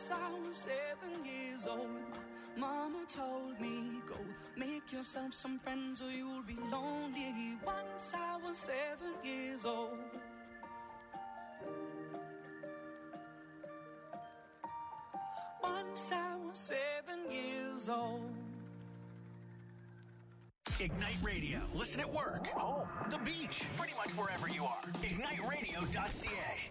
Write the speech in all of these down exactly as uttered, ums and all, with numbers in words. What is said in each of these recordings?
Once I was seven years old, my mama told me, go make yourself some friends or you'll be lonely. Once I was seven years old. Once I was seven years old. Ignite Radio. Listen at work, home, the beach, pretty much wherever you are. ignite radio dot c a.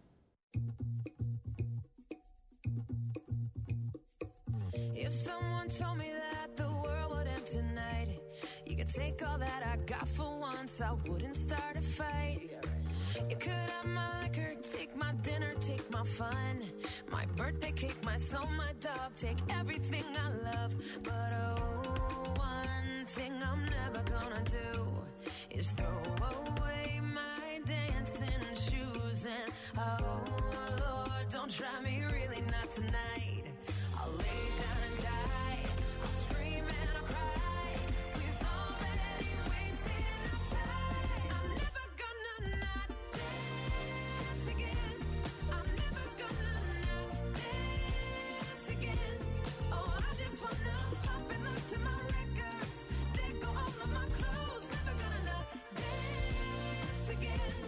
If someone told me that the world would end tonight, you could take all that I got for once, I wouldn't start a fight. You could have my liquor, take my dinner, take my fun, my birthday cake, my soul, my dog, take everything I love. But oh, one thing I'm never gonna do is throw away my dancing shoes. And oh Lord, don't try me, really not tonight. I'll lay down and die, I'll scream and I'll cry. We've already wasted our time. I'm never gonna not dance again. I'm never gonna not dance again. Oh, I just wanna pop and look to my records. They go all of my clothes. Never gonna not dance again.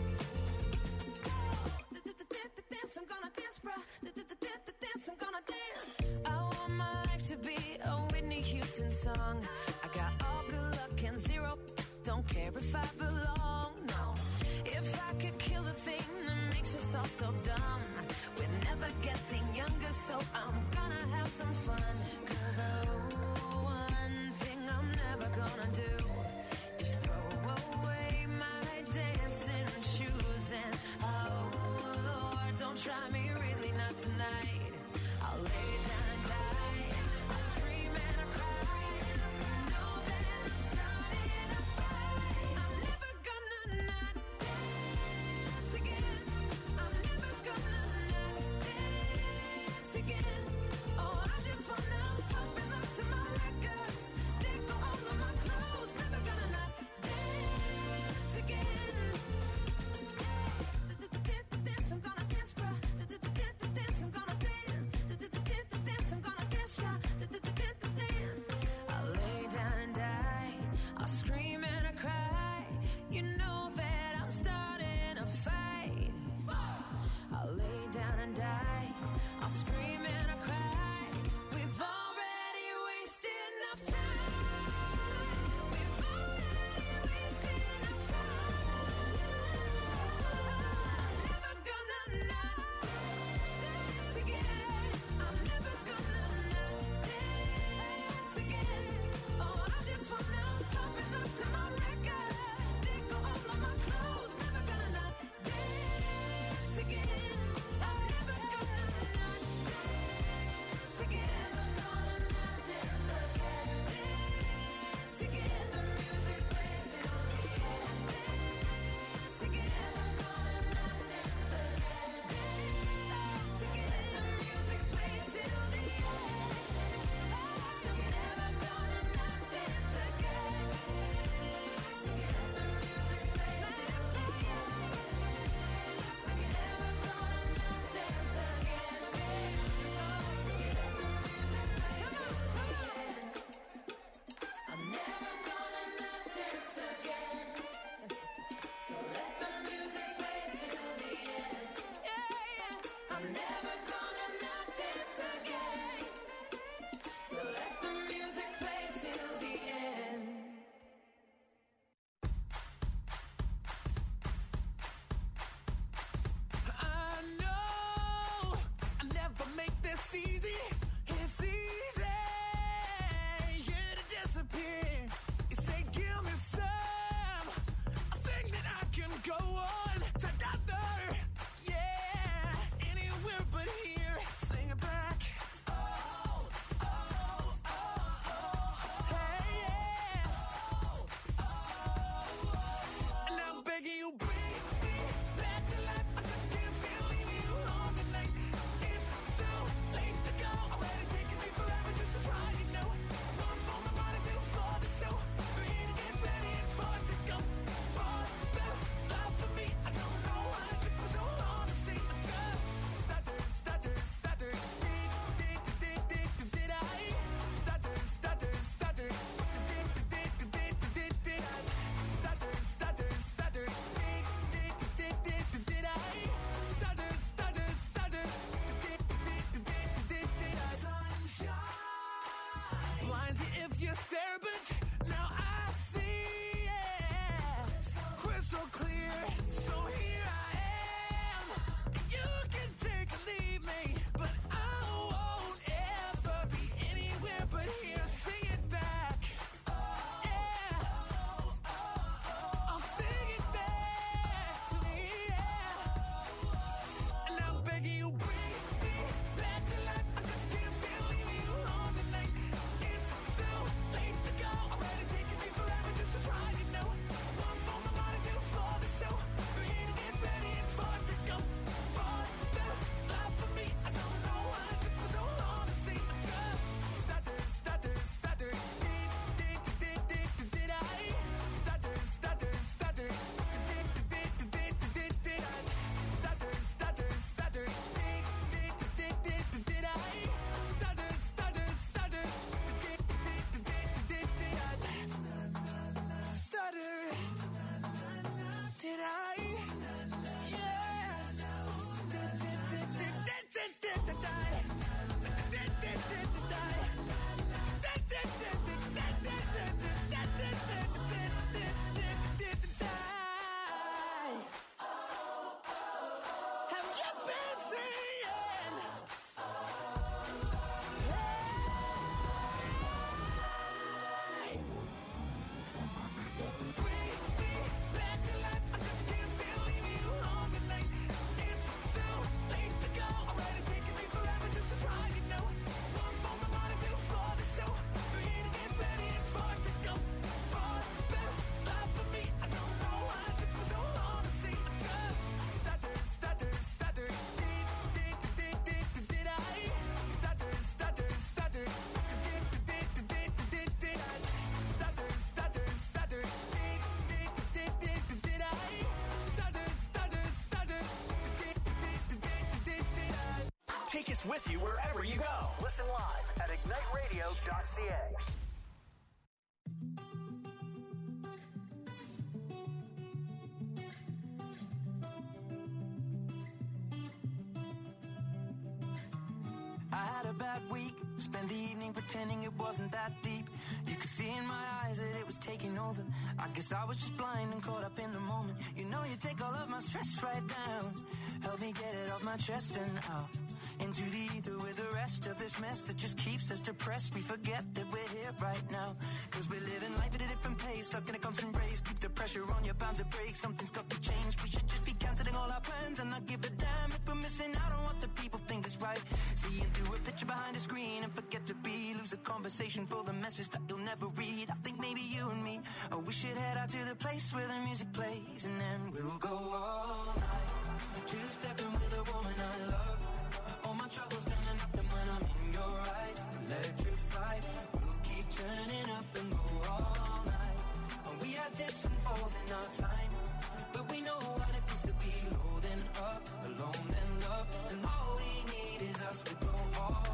Dance, I'm gonna dance, bruh. Dance, I'm gonna dance. I want my life to be a Whitney Houston song. I got all good luck and zero. Don't care if I belong, no. If I could kill the thing that makes us all so dumb, we're never getting younger, so I'm gonna have some fun. Cause oh, one thing I'm never gonna do is throw away my dancing shoes. And oh Lord, don't try me, really not tonight. I'll lay down and die, I'll scream and I'll cry. Know that I'm starting a fight. I'm never gonna not dance again. I'm never gonna not dance again. Oh, I just wanna pop and look to my records. They go all of my clothes. Never gonna not dance again. Dance, I'm gonna dance, bruh. Take us with you wherever you go. Listen live at ignite radio dot c a. I had a bad week, spent the evening pretending it wasn't that deep. You could see in my eyes that it was taking over. I guess I was just blind and caught up in the moment. You know you take all of my stress right down. Help me get it off my chest and out into the ether with the rest of this mess that just keeps us depressed. We forget that we're here right now, cause we're living life at a different pace, stuck in a constant race. Keep the pressure on, you're bound to break. Something's got to change. We should just be cancelling all our plans and not give a damn if we're missing out on what the people think is right. Seeing through a picture behind a screen and forget to be, lose the conversation for the message that you'll never read. I think maybe you and me, oh, we should head out to the place where the music plays, and then we'll go all night, two-stepping with a woman I love. All my troubles gonna nothing when I'm in your eyes. Electrified, we'll keep turning up and go all night. And we had dips and falls in our time, but we know what it feels to be low then up, alone then love. And all we need is us to go all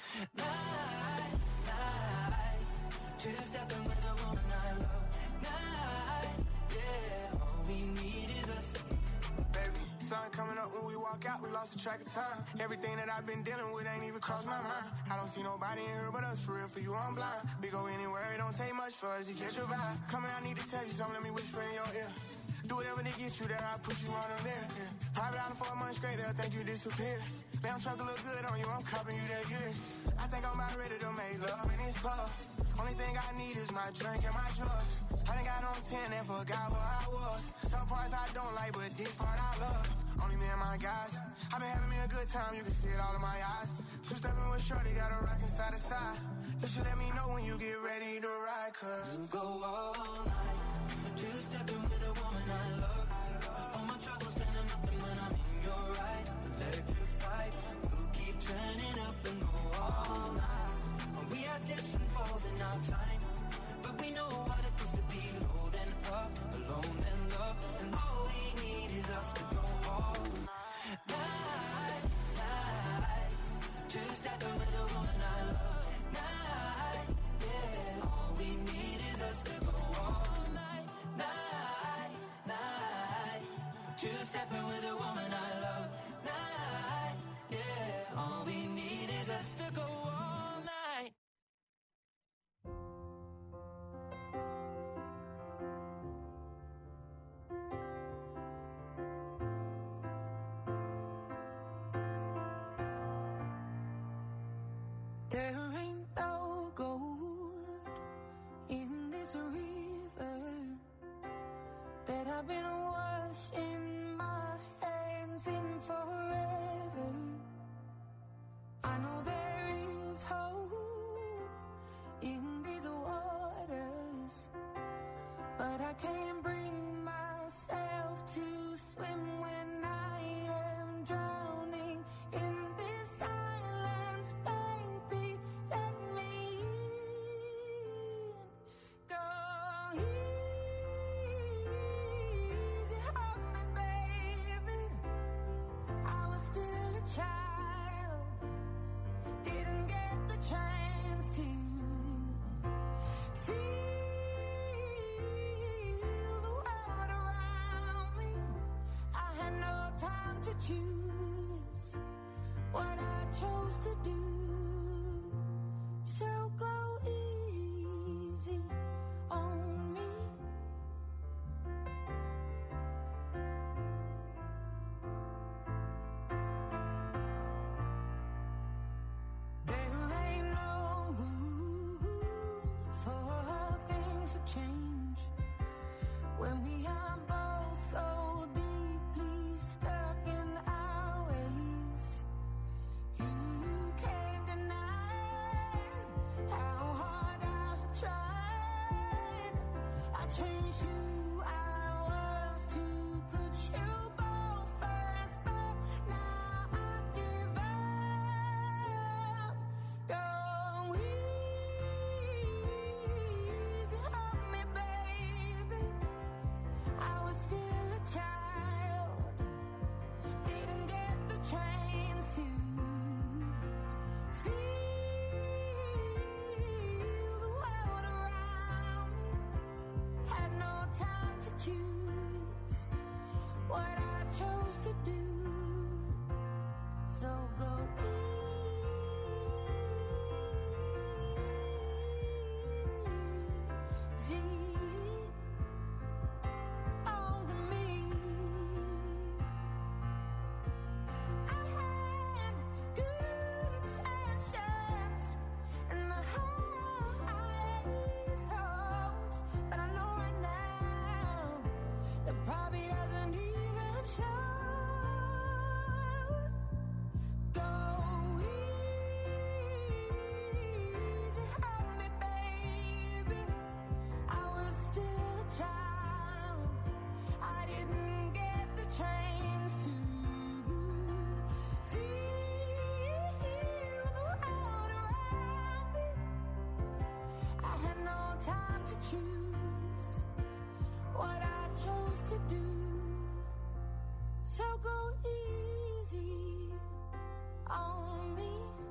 night, night. Two-stepping with a woman I love. Night, yeah, all we need is us. Baby, sun coming up when we walk out, we lost the track of time. Everything that I've been dealing with ain't even crossed my mind. I don't see nobody in here but us, for real, for you I'm blind. We go anywhere, it don't take much for us to catch your vibe. Come here, I need to tell you something, let me whisper in your ear. Do whatever to get you there, I'll push you on them there. Yeah. Private island for a month straight, they'll think you disappeared. Damn truck look good on you, I'm copping you that years. I think I'm about ready to make love in this club. Only thing I need is my drink and my drugs. I done got on ten and forgot where I was. Some parts I don't like, but this part I love. Only me and my guys. I've been having me a good time, you can see it all in my eyes. Two-stepping with shorty, got a rockin' side to side. You should let me know when you get ready to ride, cause we'll go all night, two-stepping with a woman I love. All my troubles gonna nothing when I'm in your eyes. Electrified, we'll keep turning up and go all night. And we had dips and falls in our time, but we know what it feels to be low then up, alone then love. And all we need is us to go all night, night. Two-stepping with a woman I love. Night, yeah, all we need is us to go all night, night, night. Two-stepping with a woman I love. Night, yeah, all we need is us to go all night. There ain't no gold in this river that I've been washing my hands in forever. I know there is hope in these waters, but I can't bring myself to swim when I am drowning in this silence. Baby, let me in. Go easy on me, baby. I was still a child, didn't get the chance to feel the world around me. I had no time to choose what I chose to do. So go easy easy on me. I had good intentions and the highest hopes, but I know right now that probably doesn't even show. Go easy on me, baby. I was still a child. I didn't get the chance to feel the world around me. I had no time to choose what I chose to do. So go easy on me.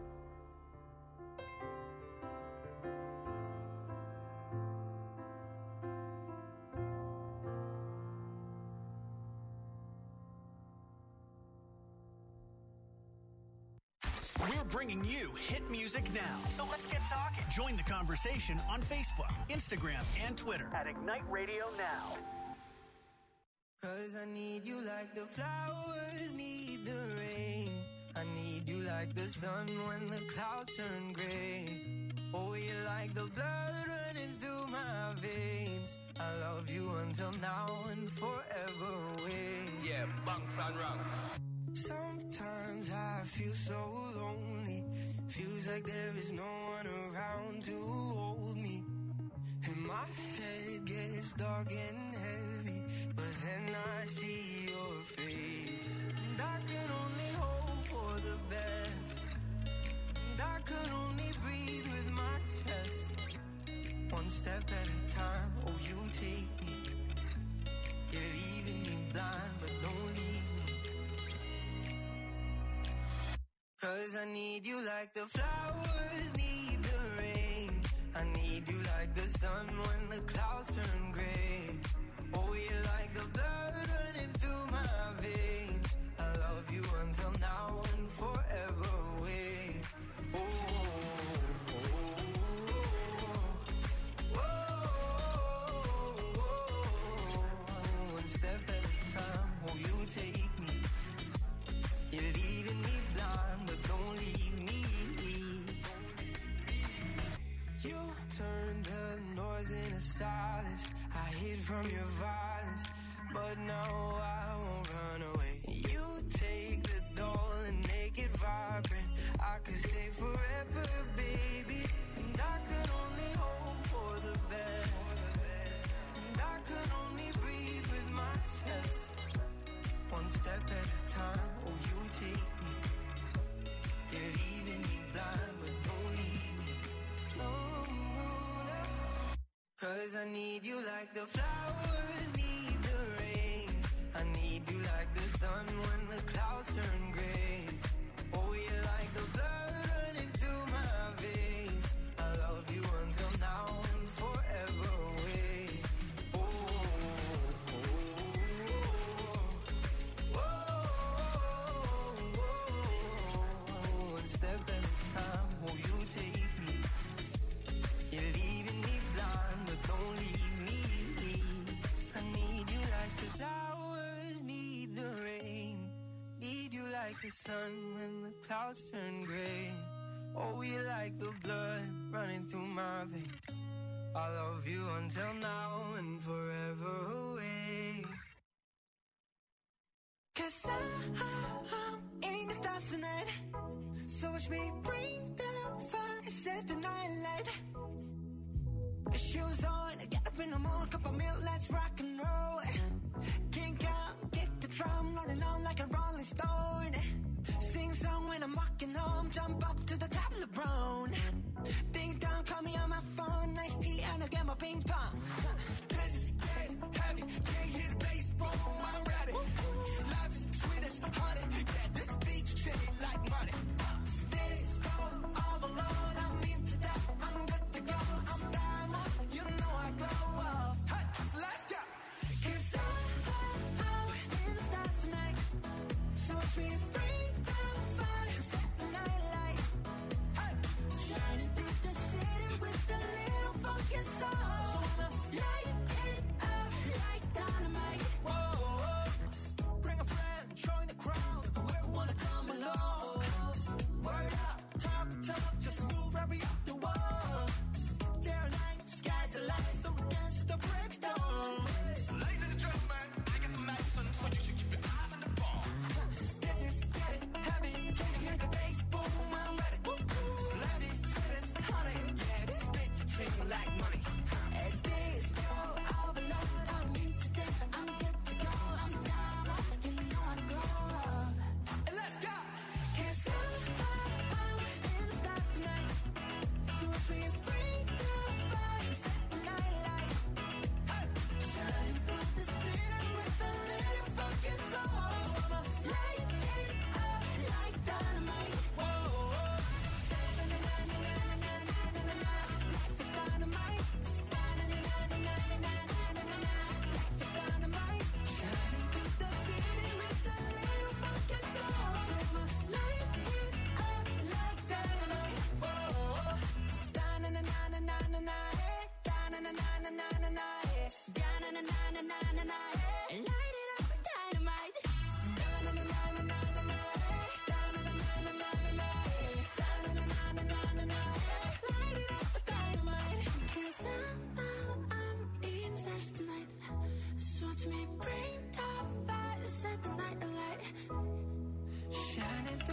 We're bringing you hit music now. So let's get talking. Join the conversation on Facebook, Instagram, and Twitter at Ignite Radio Now. Cause I need you like the flowers need the rain. I need you like the sun when the clouds turn gray. Oh, you're like the blood running through my veins. I love you until now and forever away. Yeah, bunks and ranks. Sometimes I feel so lonely. Feels like there is no one around to hold me. And my head gets dark and heavy, but then I see your face. And I can only hope for the best. And I can only breathe with my chest. One step at a time, oh you take me. You're leaving me blind, but don't leave me. Cause I need you like the flowers need the rain. I need you like the sun when the clouds turn gray. Oh, you're like the blood running through my veins. I love you until now and forever away. Oh, oh, oh, oh, oh, oh. One step at a time, oh, you take me. You're leaving me blind, but don't leave me. You turned the noise into silence. I hid from your violence, but now I won't run away. You take the doll and make it vibrant. I could stay forever, baby. And I could only hope for the best. And I could only breathe with my chest. One step at a time, oh you take me. You're leaving me blind, but don't leave me. No, no, no. Cause I need you like the flowers need the rain. I need you like the sun when the clouds turn gray. Oh, you're like the blood running through my veins. I love you until now and forever away. Oh, oh, oh, oh, oh, oh. One step at a time, oh, you take me. You're leaving me blind, but don't leave me. I need you like the flowers need the rain. Need you like the sun when the clouds turn gray. Oh, you like the blood running through my veins. I love you until now and forever away. Cause I, I, I'm in the stars tonight. So watch me bring the fire and set the night light. Shoes on, get up in the morning, cup of milk, let's rock and roll. Kink out, kick the drum, rolling on like a rolling stone. Sing song when I'm walking home, jump up to the top of the brown. Ding dong, call me on my phone, nice tea and I'll get my ping pong. This is getting heavy, can't hear the bass, boom, I'm ready. Life is sweet as honey, yeah, this beach chilly like money. This go all alone, I'm into that, I'm good to go, I'm diamond, you know I glow up. Hey, so let's go. Cause I, I, I'm in the stars tonight. So watch me bring down fire, set the night light. Hey, shining through the city with a little funky soul. So when the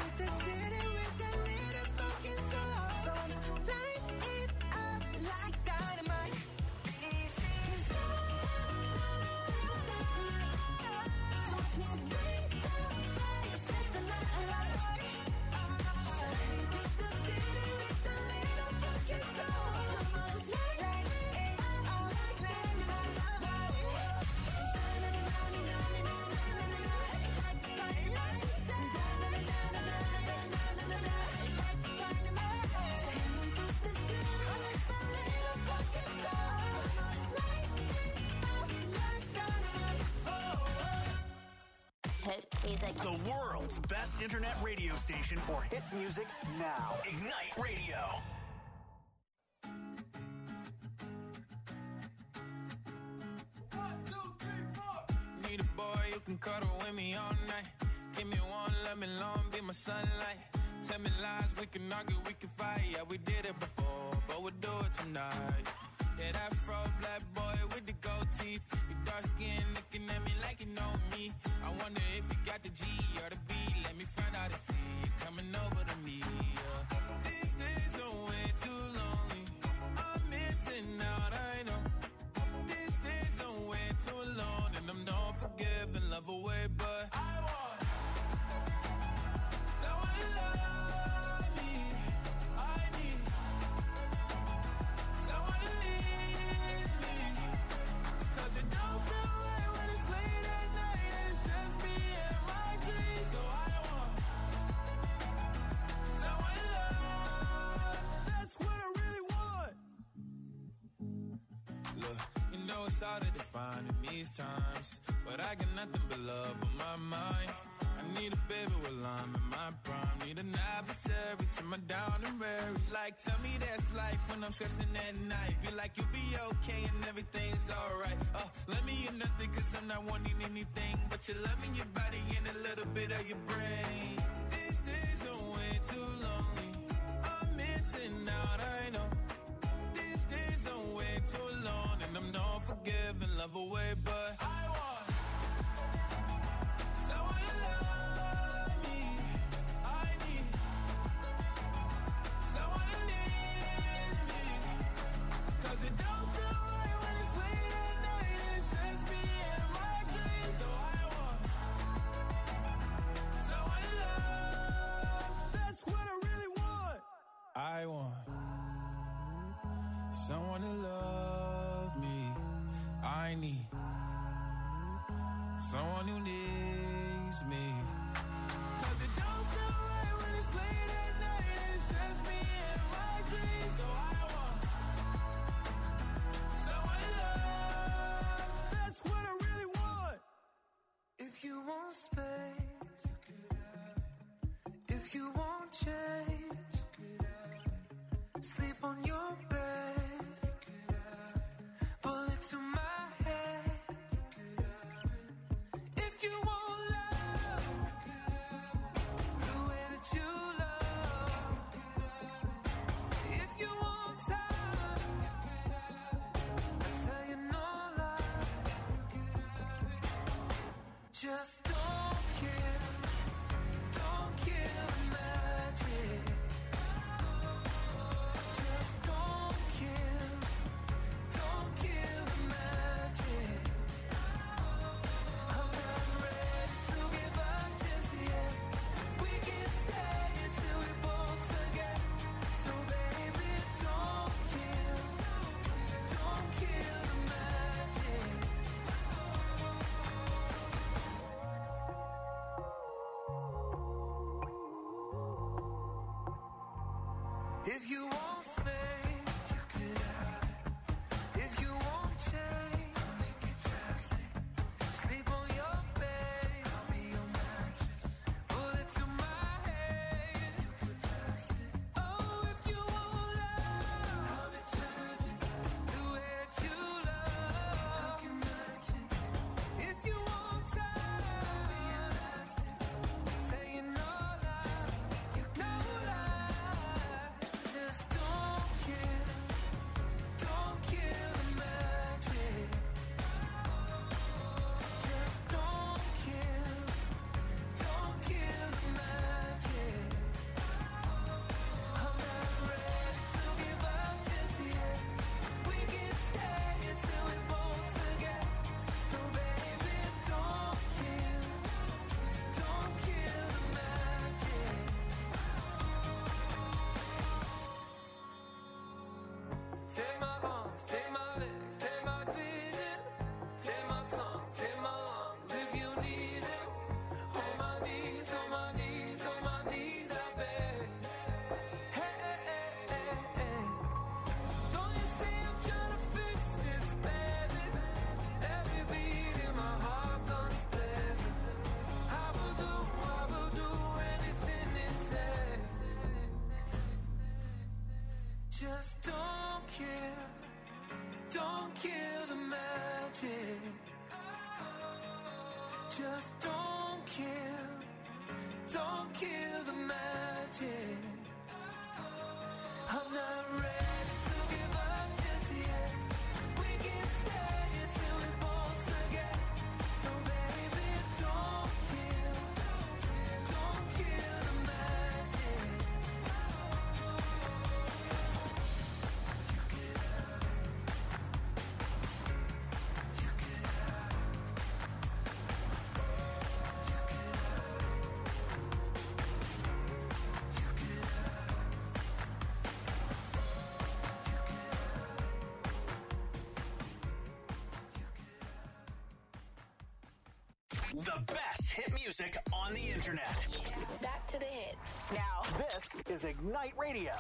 beat the city with that little fucking soul. So light it up like dynamite. This is so take the fire, set the night alight. Beat the city with the little fucking soul. Light it up like Hit music. The world's best internet radio station for hit music now. Ignite Radio. Need a boy you can cuddle with me all night. Give me one, let me long, be my sunlight. Tell me lies, we can argue, we can fight. Yeah, we did it before, but we'll do it tonight. Yeah, that fro black boy with the gold teeth. Your dark skin looking at me like you know me. I wonder if you got the G or the B. Let me find out and see you coming over to me. Yeah. These days are way too lonely. I'm missing out, I know. These days are way too alone, and I'm not forgiving, love away, but I want someone to love me. I need someone to leave me. Cause it don't feel right when it's late at night and it's just me and my dreams. So I want someone to love. That's what I really want. Look, you know it's hard to define in these times, but I got nothing but love on my mind. I need a baby while I'm in my prime. Need an adversary to my down and weary. Like, tell me that's life when I'm stressing at night. Be like, you'll be okay and everything's alright. Uh, let me in nothing cause I'm not wanting anything but your love and your body and a little bit of your brain. These days are way too lonely. I'm missing out, I know. These days are way too alone, and I'm not forgiving, love away, but I want someone to love me. I need someone to leave me. Cause it don't feel right when it's late at night and it's just me and my dreams. So I want someone to love. That's what I really want. I want someone to love me. I need someone who needs me. Cause it don't feel right when it's late at night and it's just me and my dreams. So I want someone to love. That's what I really want. if you want space, you could have it. If you want change, you could have it. Sleep on your bed, you could have it. Bullet to my head, you could have it. If you want love, you could have it. The way that you love, you could have it. If you want time, you could have it. I tell you no lie, you could have it. Just don't kill, don't kill the magic. Just don't kill, don't kill the magic. I'm not ready to give up just yet. We can stay until we both forget. So baby, don't kill, don't kill the magic. If you want space, you could have it. If you want change, I'll make it drastic. Sleep on your bed, I'll be your mattress. Bullet to my head, you could blast it. Oh, if you want love, I'll be tragic. The way that you love, I can match it. If you want time, I'll be elastic. Saying no lie, you no lie. Just don't kill. Just don't care, don't kill the magic. Just don't care, don't kill the magic. I'm not ready to give up just yet. We can stay until we both forget. So baby, don't kill, don't kill the magic. You get out, you get out, you get out, you get out. The best hit music on the internet. Back to the hits. Now, this is Ignite Radio.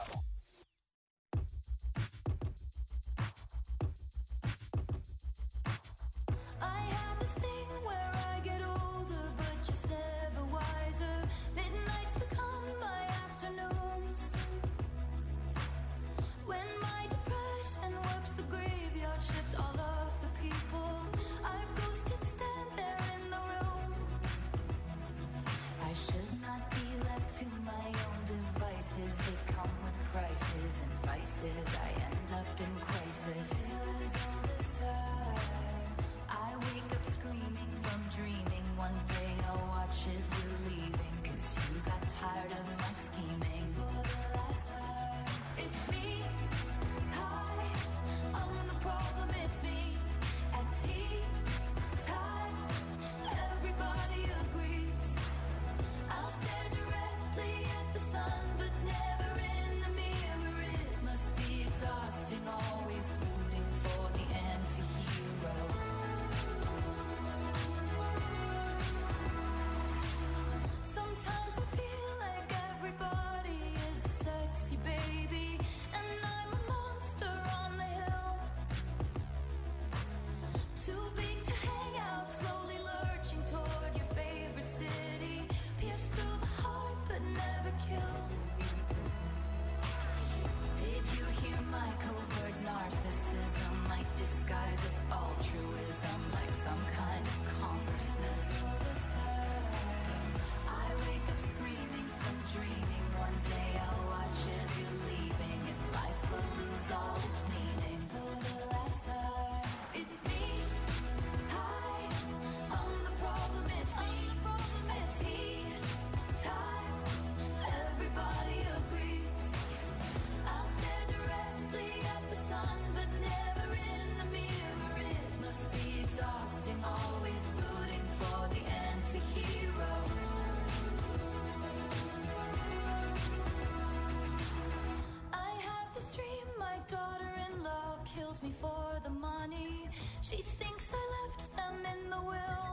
I have this thing where I get older, but just never wiser. Midnights become my afternoons. When my depression works the graveyard shift, all of the people I've ghosted stand there in the room. I should not be left to my own devices. They come with prices and vices. I end up in crisis. Still as all this time, I wake up screaming from dreaming. One day I'll watch as you're leaving, 'cause you got tired of my scheming. For the last time, it's me. Hi, I'm the problem, it's me. At tea time, everybody agrees. I'll stare directly at the sun, but never in the mirror. It must be exhausting, always rooting for the anti-hero. Sometimes I feel like everybody is a sexy baby, and I'm a monster on the hill. Too big to hang out, slowly lurching toward your favorite city. Pierced through the heart, but never killed. Did you hear my covert narcissism? Like disguise as altruism, like some kind of consciousness. All this time, I wake up screaming from dreaming. One day I'll watch as you're leaving, and life will lose all its meaning. For the last time, it's me. Hi, I'm the problem, it's me. At tea time, everybody agrees. I'll stare directly at the sun, but never in the mirror. It must be exhausting, always rooting for the anti-hero. I have this dream, my daughter-in-law kills me for the money. She thinks I left them in the will.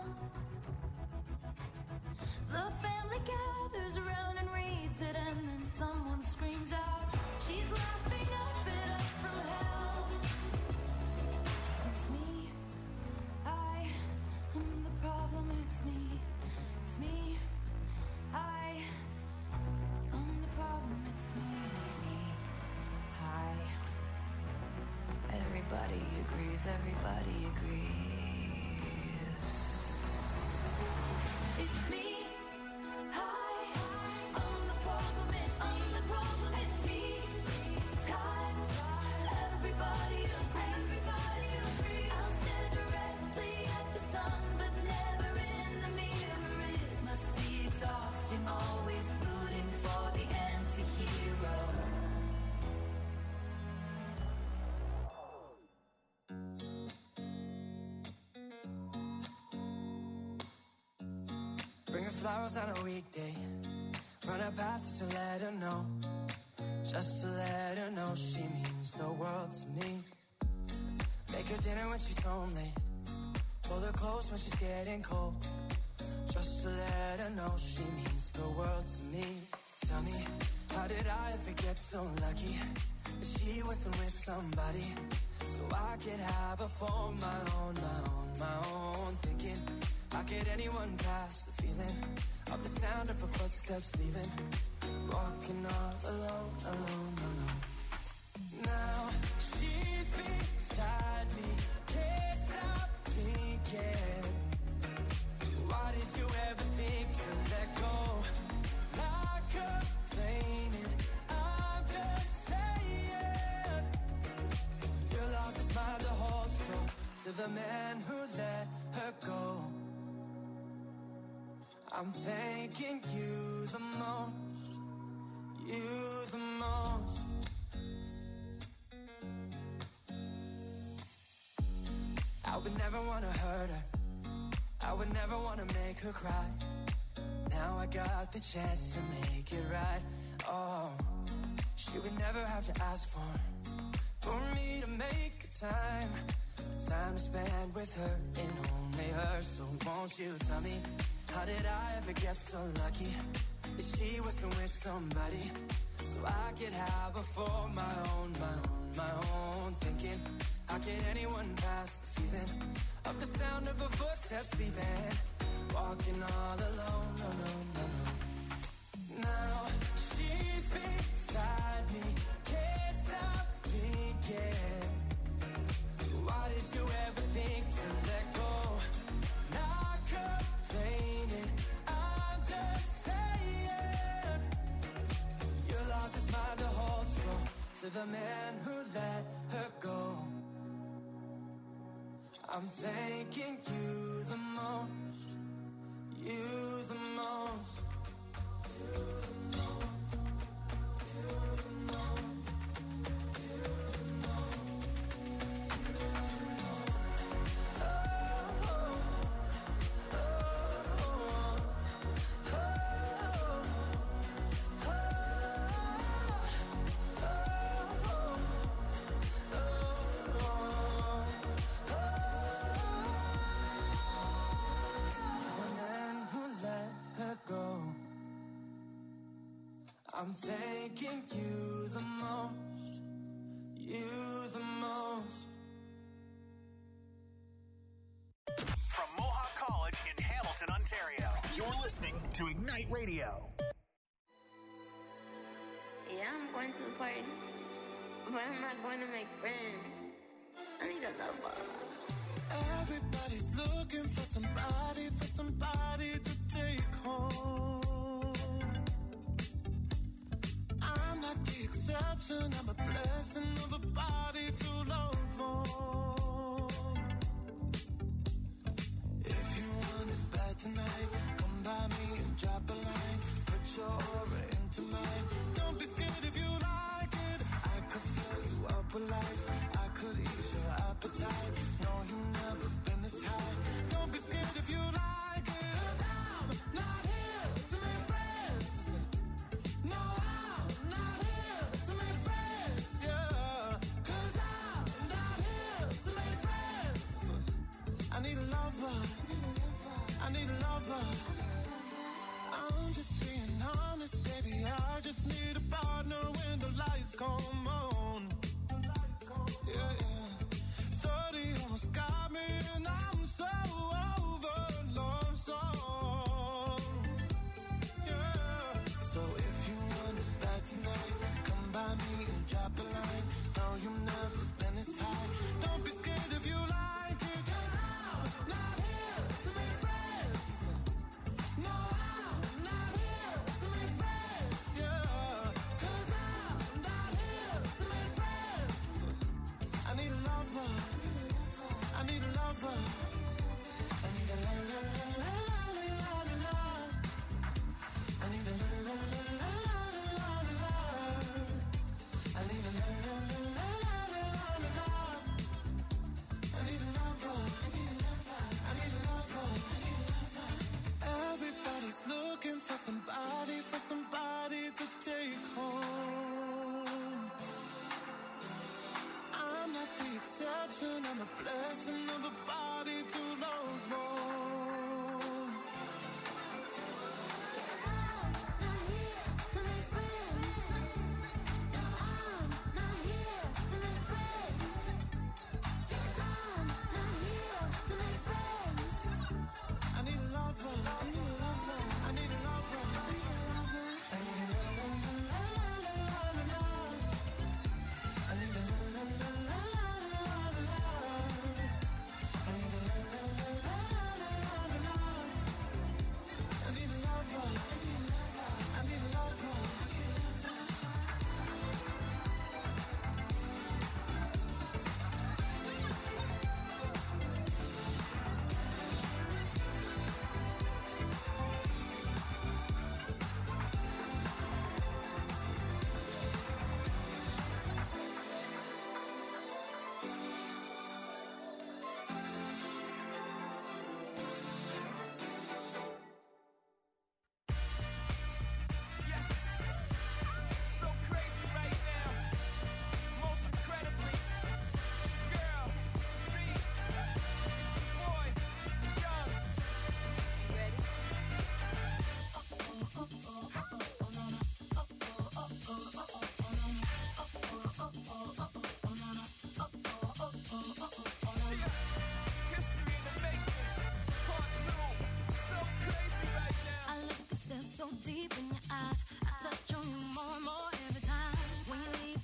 The family gathers around and reads it, and then someone screams out, she's laughing up at us from hell. It's me. I am the problem, it's me. It's me. I am the problem, it's me. It's me. Hi. Everybody agrees, everybody agrees. It's me. Hi, I'm the problem, it's me. I'm the problem, it's me. Times, everybody agrees. Everybody agrees. I'll stare directly at the sun, but never in the mirror. It must be exhausting, always rooting for the anti-hero. Bring her flowers on a weekday. Run her path to let her know. Just to let her know she means the world to me. Make her dinner when she's home late. Pull her close when she's getting cold. Just to let her know she means the world to me. Tell me, how did I ever get so lucky? She wasn't with somebody, so I could have her for my own, my own, my own. Thinking, how could anyone pass the feeling of the sound of her footsteps leaving? Walking all alone, alone, alone. the man who let her go. I'm thanking you the most, you the most. I would never want to hurt her, I would never want to make her cry. Now I got the chance to make it right. Oh, she would never have to ask for For me to make time Time to spend with her and only her. So won't you tell me, how did I ever get so lucky that she was with somebody so I could have her for my own, my own, my own. Thinking, how can anyone pass the feeling of the sound of her footsteps leaving, walking all alone, alone, alone. Now she's beside me, can't stop thinking. Why did you ever think to let go? Not complaining, I'm just saying. Your loss is mine to hold, so to the man who let her go, I'm thanking you the most, you the most, you the most, you the most, you the most, you the most. Oh, oh, oh, oh, oh, oh, I'm thanking you the most, you the most. From Mohawk College in Hamilton, Ontario, you're listening to Ignite Radio. Yeah, I'm going to the party, but I'm not going to make friends. I need a lover. Everybody's looking for somebody, for somebody to take home. I'm not the exception, I'm a blessing of a body to love on. If you want it bad tonight, come by me and drop a line. Put your aura into mine. Don't be scared if you like it. I could fill you up with life. I could ease your appetite. No, you've never been this high. Don't be scared if you like it. 'Cause I'm not here to make friends. No, I'm not here to make friends. Yeah. 'Cause I'm not here to make friends. I need a lover. I need a lover. I'm just being honest, baby. I just need a partner when the lights come on. Yeah, yeah. thirty almost got me and I'm so over love song. Yeah. So if you want it bad tonight, come by me and drop a line. No, you've never been this high. Don't be scared if you like it. 'Cause I'm not here to make friends. No, I'm not here to make friends. Yeah. 'Cause I'm not here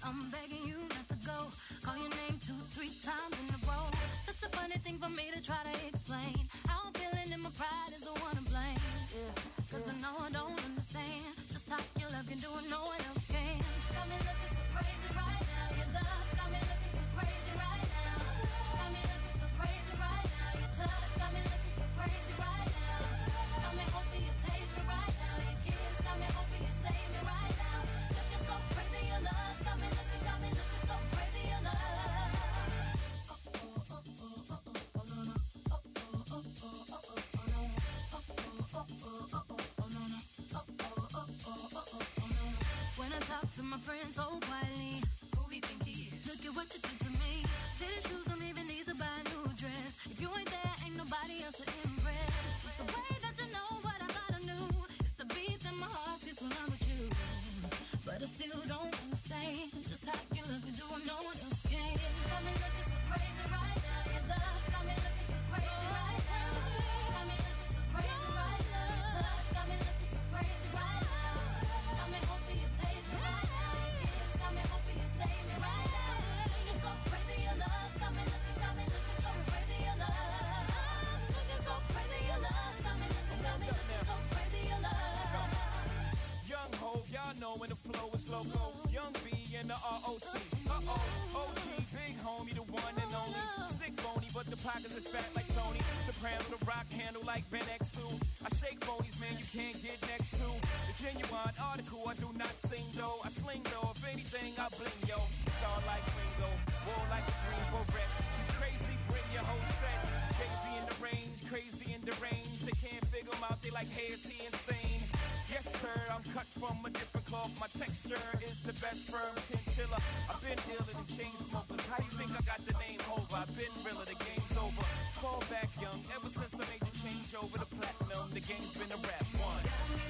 I'm begging you not to go. Call your name two, three times in a row. Such a funny thing for me to try to explain. How I'm feeling and my pride is the one to blame. Yeah. Cause I know I don't understand just how your love can do it, no one else can. Got me looking so crazy right now. Your love got me looking so crazy right now. Got me looking so crazy right now. Your touch got me looking so crazy right now. Got me hoping you page me right now. Your kiss got me hoping you save me right now. Looking so crazy, your love got me looking, got me looking so crazy, your love. When I talk to my friends so quietly, who we think he is? Look at what you did to me. Fitted shoes don't even need to buy a new dress. If you ain't there, ain't nobody else to impress. It's the way that you know what I thought I knew. It's the beat in my heart gets when I'm with you. But I still don't understand just how you look and do what no one else can. Got me looking so crazy right now. Your love got me looking so crazy right now. Got me looking so crazy right now. Your touch got me looking so crazy right now. Got me hoping you page me right now. Your kiss got me hoping you save me right now. Looking so crazy, your love got me looking, got me looking so crazy, your love. Looking so crazy, your love got me looking, got me looking so crazy, your love. Young Hov, y'all know when the flow is loco. Young B and the R O C. Uh-oh, O G, big homie, the one and only. Stick bony, but the pockets is fat like Tony. Soprano, the rock handle like Ben X two. I shake phonies, man, you can't get next to. The genuine article, I do not sing though. I sling though, if anything, I bling yo. Star like Ringo, war like a Greensboro wreck. You crazy, bring your whole set. Crazy in the range, crazy in the range. They can't figure him out, they like, hey, is he insane? Yes, sir, I'm cut from a different cloth. My texture is the best firm chinchilla. I've been dealing in chain smokers. How you think I got the name over? I've been realer, the game's over. Fall back young, ever since I made the change over to platinum, the game's been a rap one. Got me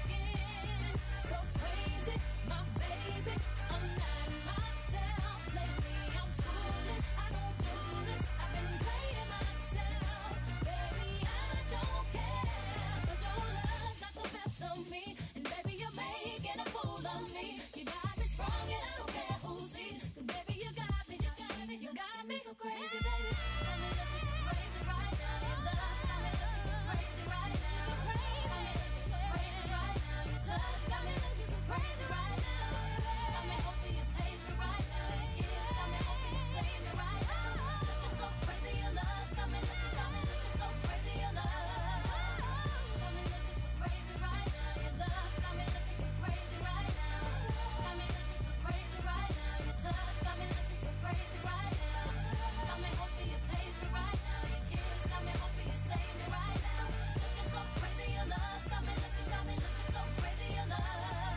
looking so crazy, my baby. I'm not myself lately. I'm foolish, I don't do this. I've been playing myself, baby. I don't care, 'cause your love got the best of me, and baby you're making a fool of me. You got me sprung and I don't care who sees, 'cause baby you got me, you got me, you got me so crazy, baby. Got me looking so crazy right now. Your love got me looking so crazy right now. Got me looking so crazy right now. Your touch got me looking so crazy right now. Got me hoping you page me right now. Your kiss got me hoping you save me right now. Looking so crazy, your love got me looking, got me looking so crazy, your love. Got me looking so crazy right now. Your love got me looking so crazy right now. Got me looking so crazy right now. Your touch got me looking so crazy right now. Got me hoping you page me right now. Your kiss got me hoping you save me right now. Looking so crazy, your love got me looking, got me looking so crazy, your love.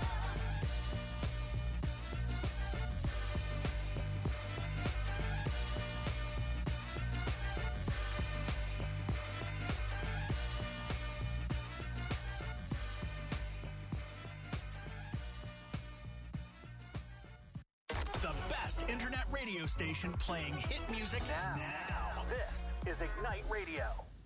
The best internet radio station playing hit music now. now. This is Ignite Radio.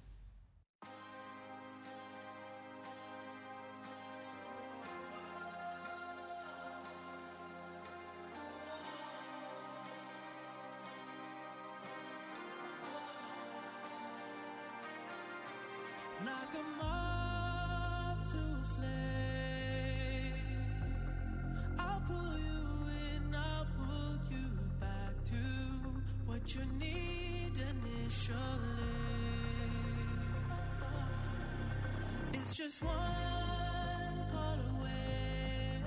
Like a moth to a flame, I'll pull you in, I'll pull you back to what you need initially. It's just one call away,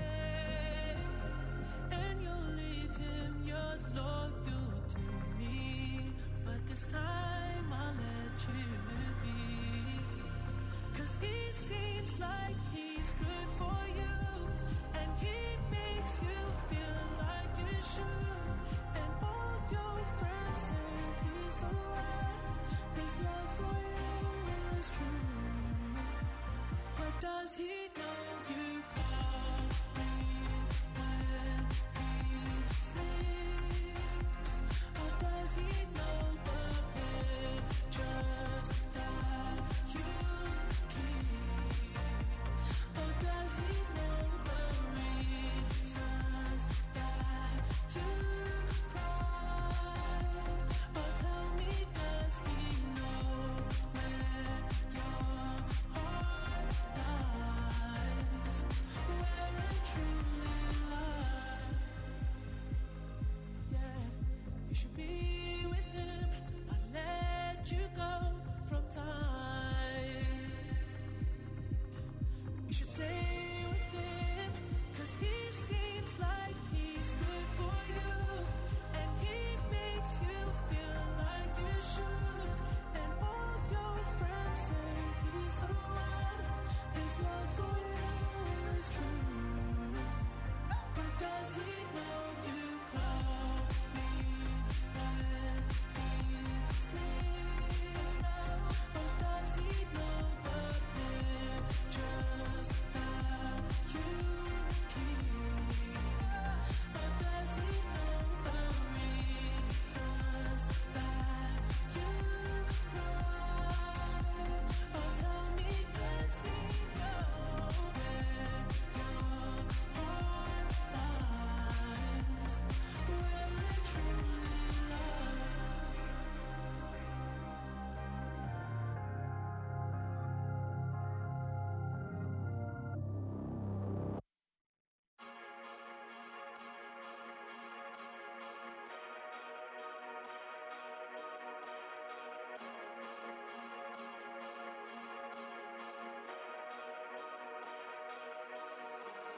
and you'll leave him, you're loyal to me, but this time I'll let you be. 'Cause he seems like he's good for you, and he makes you feel like you should. And all your friends say he's the one. His love for you is true. But does he know you call me when he sleeps? Or does he know the pictures that you keep? Or does he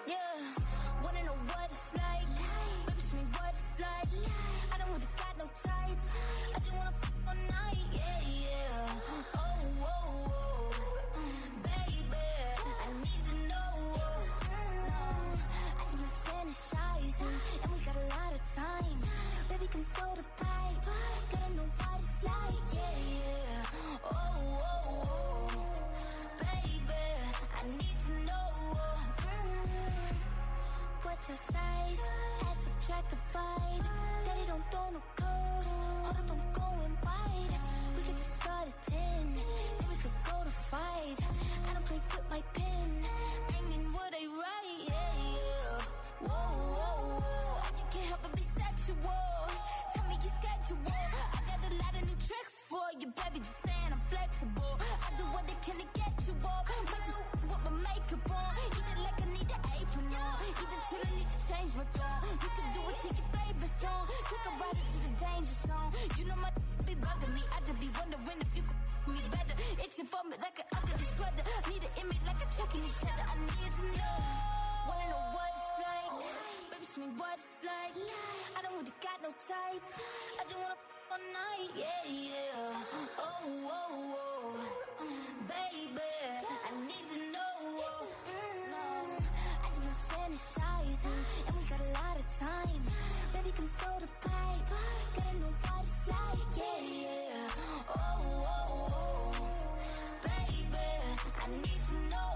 Yeah, wanna know what it's like? Baby, show me what it's like. I don't really got no tights. I just wanna f all night. Yeah, yeah. Oh, oh, oh, baby, I need to know. Mm, I just been fantasizing, and we got a lot of time. Baby, come throw the pipe. Gotta know what it's like. Yeah, yeah. Oh, oh, oh, baby, I need to know. Mm, what's your size? Add, subtract, divide. Daddy don't throw no code. Hold up, I'm going wide. We could just start at ten, then we could go to five. I don't play with my pen. I mean what I write. Yeah, yeah. Whoa, whoa, whoa. I just can't help but be sexual. Tell me your schedule. I got a lot of new tricks for you, baby. Just saying I'm flexible. I do what they can to get you up. Might just with my makeup on. Eat it like I need an apron on. Eat it till I need to change my tone. You can do it till your favorite song. Take a ride into the danger zone. You know my be bugging me. I just be wondering if you could me better. Itching for me like an ugly sweater. Need an image like a chuck in each other. I need to know. Wanna know what it's like? Baby, show me what it's like. I don't really got no tights. I just wanna f all night. Yeah, yeah. Oh, oh, oh, baby, I need to know. Mm, I just been fantasizing, and we got a lot of time. Baby, come throw the pipe. Gotta know what it's like. Yeah, yeah. Oh, oh, oh, baby, I need to know.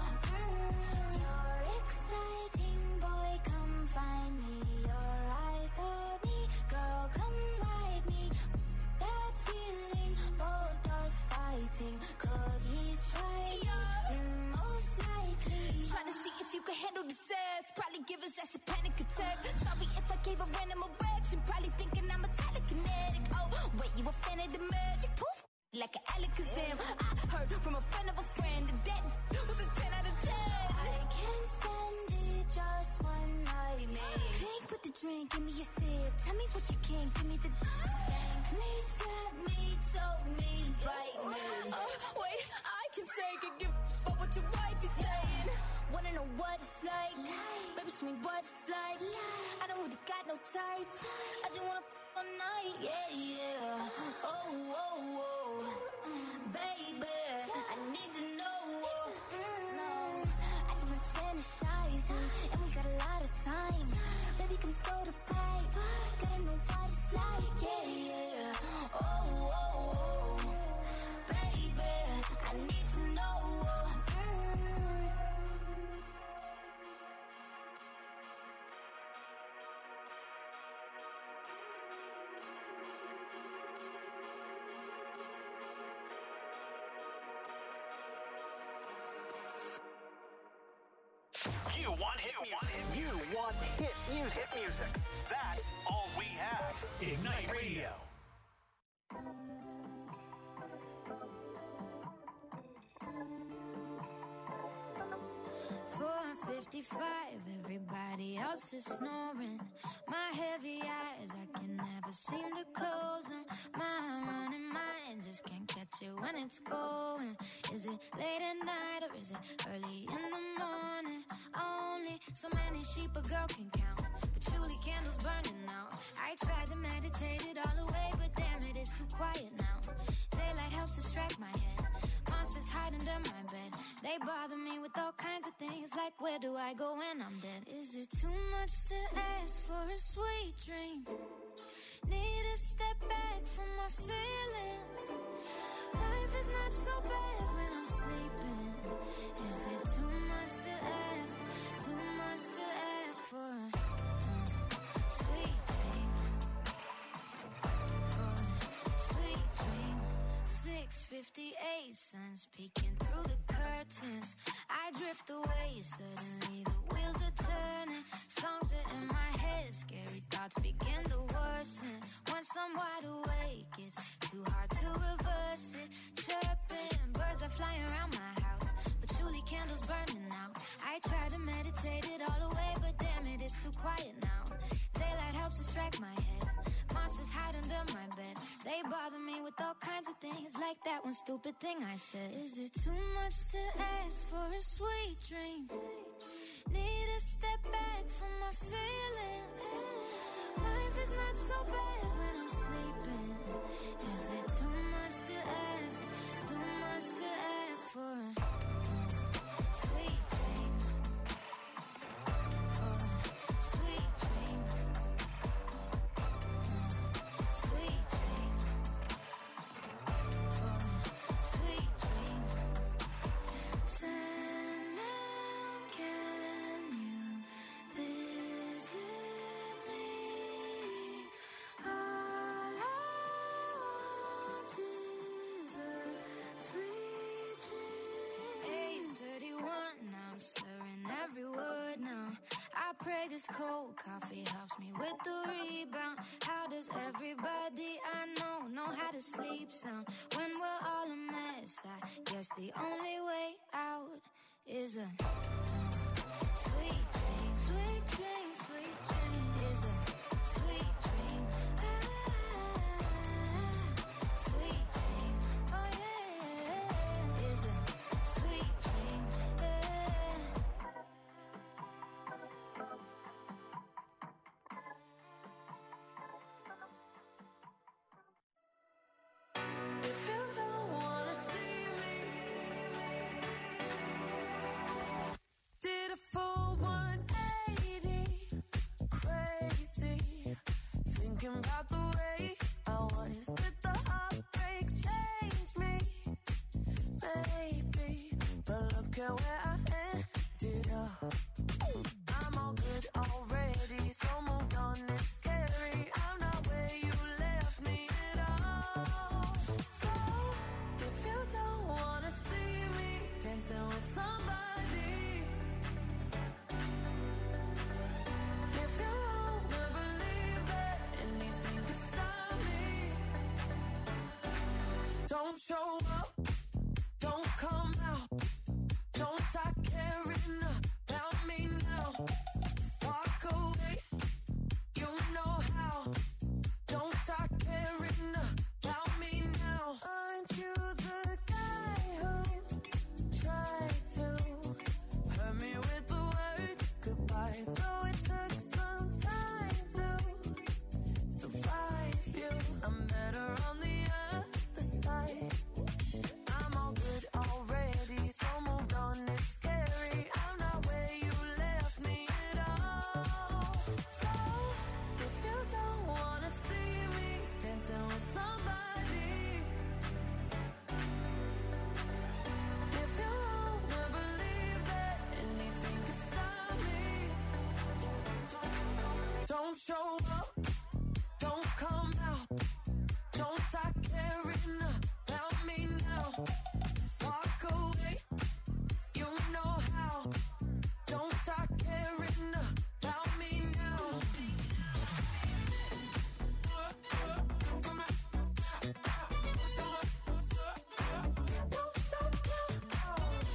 Mm, you're exciting, boy, come find me. Your eyes told me, girl, come ride me. That feeling, both us fighting. Could he try you? Mm, most likely. Trying to see if you can handle the sass. Probably give us that's a panic attack. Sorry if I gave a random erection. Probably thinking I'm a telekinetic. Oh, wait, you a fan of the magic? Poof, like an Alakazam. I heard from a friend of a friend that that was a ten out of ten. I can't stand it, just one night, man. Drink with the drink, give me a sip. Tell me what you can, give me the stank. Me, slap me, choke me, bite me. Uh, wait, I can take it, give up what your wife is saying. Wanna know what it's like? Baby, show me what it's like. I don't really got no tights. I just wanna f all night. Yeah, yeah. Oh, oh, oh, baby, I need to know. Mm, I just been fantasizing, and we got a lot of time. Baby, come throw the pipe. Gotta know what it's like. Yeah, yeah. Oh, oh, oh, baby, I need to know. Mm. You want hit music. You want hit music. Hit music. That's all we have. Ignite Radio. four fifty-five, everybody else is snoring. My heavy eyes, I can never seem to close them. My running mind just can't catch it when it's going. Is it late at night or is it early in the morning? Only so many sheep a girl can count, patchouli candles burning out. I tried to meditate it all away, but damn it, it's too quiet now. Daylight helps distract my head. Monsters hide under my bed. They bother me with all kinds of things, like where do I go when I'm dead? Is it too much to ask for a sweet dream? Need to step back from my feelings. Life is not so bad when I'm sleeping. Is it too much to ask? Too much to ask for a uh, sweet dream? For a sweet dream. six fifty-eight, sun's peeking through the curtains. I drift away, suddenly the wheels are turning. Songs are in my head, scary thoughts begin to worsen. Once I'm wide awake, it's too hard to reverse it. Chirping, birds are flying around my house, patchouli candles burning out. I try to meditate it all away, but damn it, it's too quiet now. Daylight helps distract my head. Monsters hide under my bed. They bother me with all kinds of things, like that one stupid thing I said. Is it too much to ask for a sweet dream? Need to step back from my feelings. Life is not so bad when I'm sleeping. Is it too much to ask? Too much to ask for a sweet dream? For a sweet dream. Sweet dream. For a sweet dream. Sandman, can you visit me? All I want is a sweet dream. eight thirty-one, I'm slurring every word now. I pray this cold coffee helps me with the rebound. How does everybody I know know how to sleep sound? When we're all a mess, I guess the only way out is a sweet dream, sweet dream, sweet dream. Is a sweet dream. Ah, sweet dream. Oh yeah, is a sweet dream. Yeah. If you don't wanna see me, did a full one eighty, crazy, thinking about the way I was. Did the heartbreak change me? Maybe, but look at where I ended up. I'm all good already, so moved on, it's scary. I'm not where you left me at all. So, if you don't wanna see me dancing with somebody, if you wanna believe that anything could stop me, don't show up, don't come out, don't start caring about me now. Walk away, you know how. Don't start caring about me now. Aren't you the guy who tried to hurt me with the word goodbye? Though it took some time to survive you, I'm better on the other side. I'm all good already, so moved on, it's scary. I'm not where you left me at all. So, if you don't wanna see me dancing with somebody, if you wanna believe that anything could stop me, don't show up, don't come out, don't start caring about me now. Walk away, you know how. Don't start caring about me now. Don't stop now.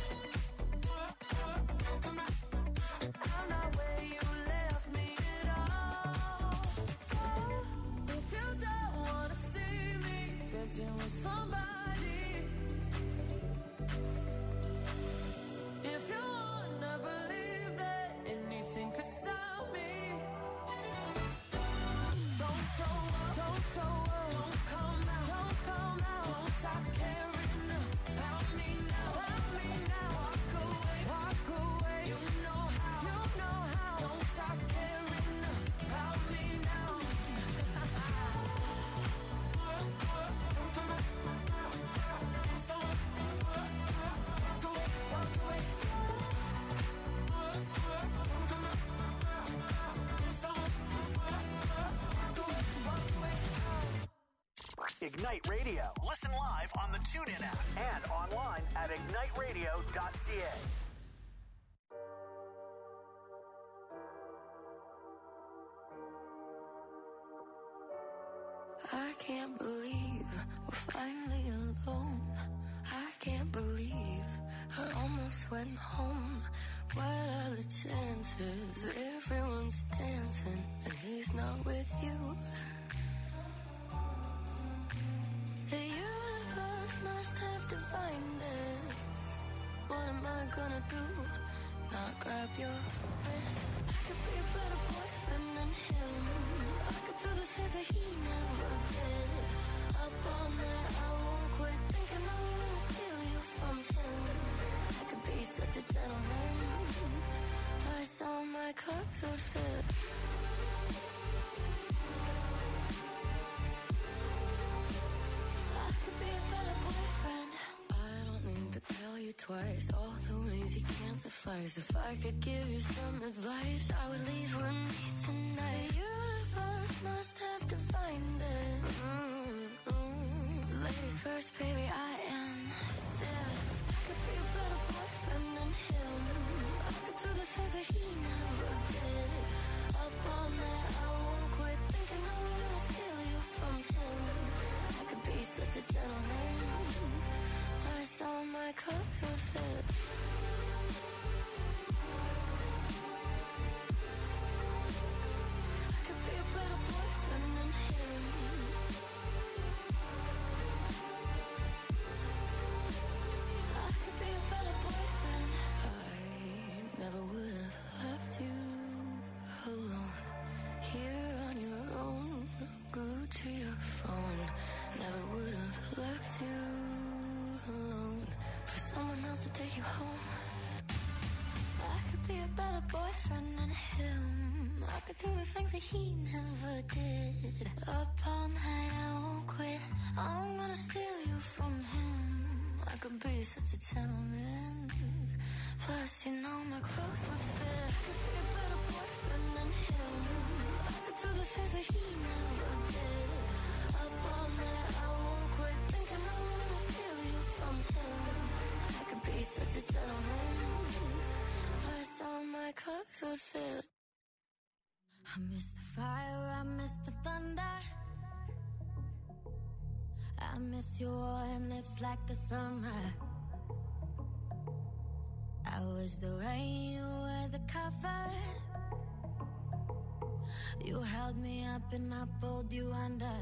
I'm not where you left me at all. So, if you don't wanna see me dancing with somebody, if you wanna believe that anything could stop me, don't show up, don't show up, don't come out, don't come out, don't stop caring about me now, about me now. Walk away, walk away, you know how, you know how. Don't stop caring about me now. Walk away. Ignite Radio. Listen live on the TuneIn app and online at ignite radio dot c a. I can't believe we're finally alone. I can't believe I almost went home. What are the chances? Everyone's dancing and he's not with you. The universe must have divined this. What am I gonna do not grab your wrist. I could be a better boyfriend than him. I could do the things that he never did. Up all night, I won't quit thinking I'm gonna steal you from him. I could be such a gentleman. Plus all my clothes would fit. I could be a better boyfriend. I don't need to tell you twice all the ways you can't suffice. If I could give you some advice, I would leave with me tonight. The universe must have divined it. Mm-hmm. Ladies first, baby, I insist. I could be a better boyfriend than him. I could do the things that he never did. Up all night, I won't quit thinking I'm gonna steal you from him. I could be such a gentleman. Plus all my clothes would fit. I could be a better boyfriend than him. I could be a better boyfriend. I never would have left you alone. Here on your own, glued to your phone. Never would have left you alone for someone else to take you home. I could be a better boyfriend than him. I could do the things that he never did. Up all night, I won't quit. I'm gonna steal you from him. I could be such a gentleman. Plus, you know my clothes would fit. I could be a better boyfriend than him. I could do the things that he never did. Up all night, I won't quit thinking I'm gonna steal you from him. I could be such a gentleman. Plus, all my clothes would fit. I miss the fire, I miss the thunder. I miss your warm lips like the summer. I was the rain, you were the cover. You held me up and I pulled you under.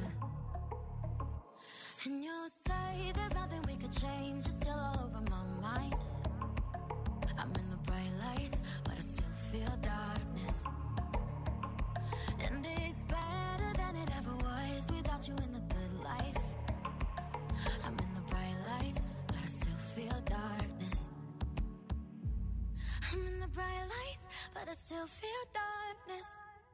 And you say there's nothing we could change. You're still all over my mind. I'm in the bright lights, but I still feel darkness. And it's better than it ever was without you in the good life. I'm in the bright lights, but I still feel darkness. I'm in the bright lights, but I still feel darkness.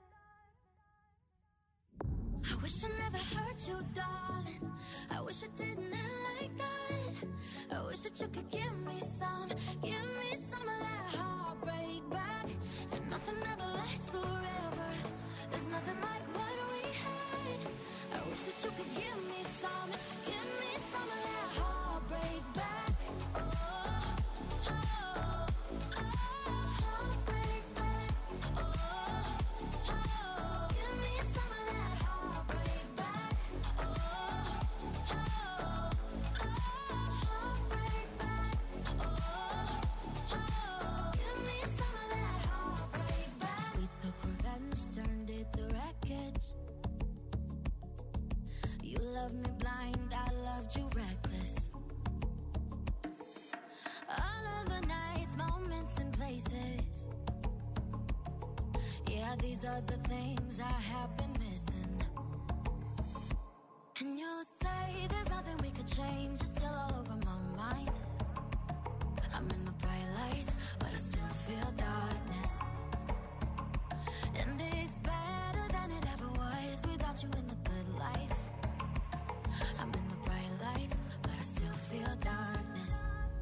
I wish I never hurt you, darling. I wish I didn't end like that. I wish that you could give me some, give me some of that heartbreak back. And nothing ever lasts forever. There's nothing like what we had. I wish that you could give me some, give me some of that heartbreak back. Oh, oh, oh, heartbreak back. Oh, oh, give me some of that heartbreak back. Oh, oh, oh, heartbreak back. Oh, oh, give me some of that heartbreak back. We took revenge, turned it to wreckage. You loved me blind, I loved you reckless. All of the nights, moments and places. Yeah, these are the things I have been missing. And you say there's nothing we could change. You're still all over my mind. I'm in the bright lights, but I still feel darkness. And it's better than it ever was without you in the good life. I'm in the bright lights, but I still feel darkness.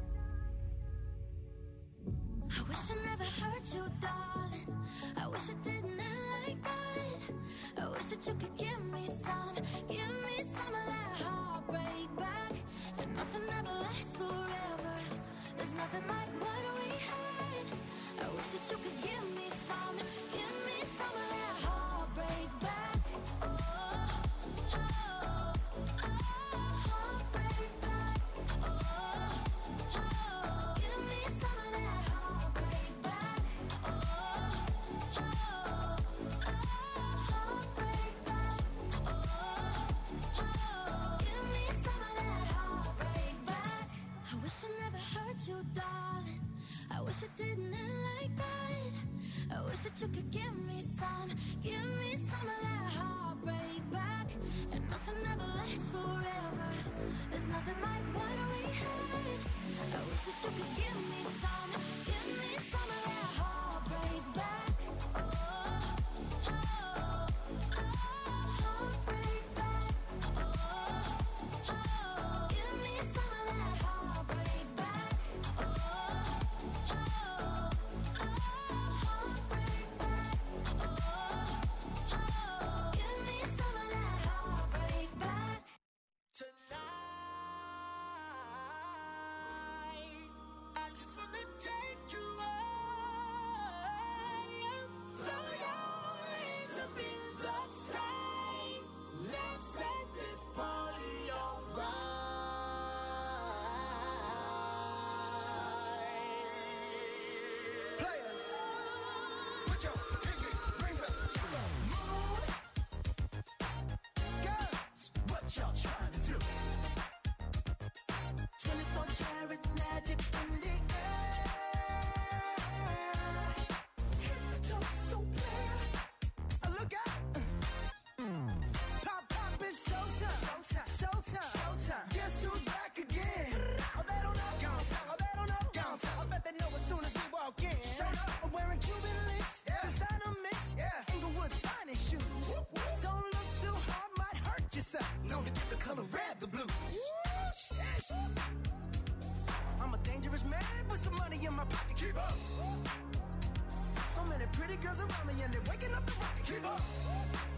I wish I never hurt you, darling. I wish it didn't end like that. I wish that you could give me some, give me some of that heartbreak back. And nothing ever lasts forever. There's nothing like what we had. I wish that you could give me some, give me some of that heartbreak back. Oh, oh, oh, heartbreak back. Oh, oh, give me some of that heartbreak back. Oh, oh, oh, heartbreak back. Oh, oh, give me some of that heartbreak back. I wish I never hurt you, darling. I wish it didn't end like that you could give me some, give me some of that heartbreak back. And nothing ever lasts forever. There's nothing like what we had. I wish that you could give me some, give me some of that heartbreak back. Oh, oh, oh, heartbreak back. Oh, oh, give me some of that heartbreak back. Oh, oh, oh, heartbreak back. Oh, oh, give me some of that heartbreak back. I just wanna take you high. Throw your hands up in the sky. Let's set this party on fire. Players, put your pinky rings up to the moon. Girls, what y'all trying to do? twenty-four karat magic in the air. Head to toe, so clear. Uh, Look out. Pop, pop, it's showtime. Showtime. Showtime. Showtime. Guess who's back again? Oh, they don't know. Gone time. Oh, they don't know. Gone time. I bet they know as soon as we walk in. Showed up. I'm wearing Cuban links. Yeah. Designer mix. Yeah. Inglewood's finest shoes. Whoop, whoop. Don't look too hard, might hurt yourself. Known to get the color red, the blues. I'm a dangerous man with some money in my pocket. Keep up. So many pretty girls around me and they're waking up the rocket. Keep up.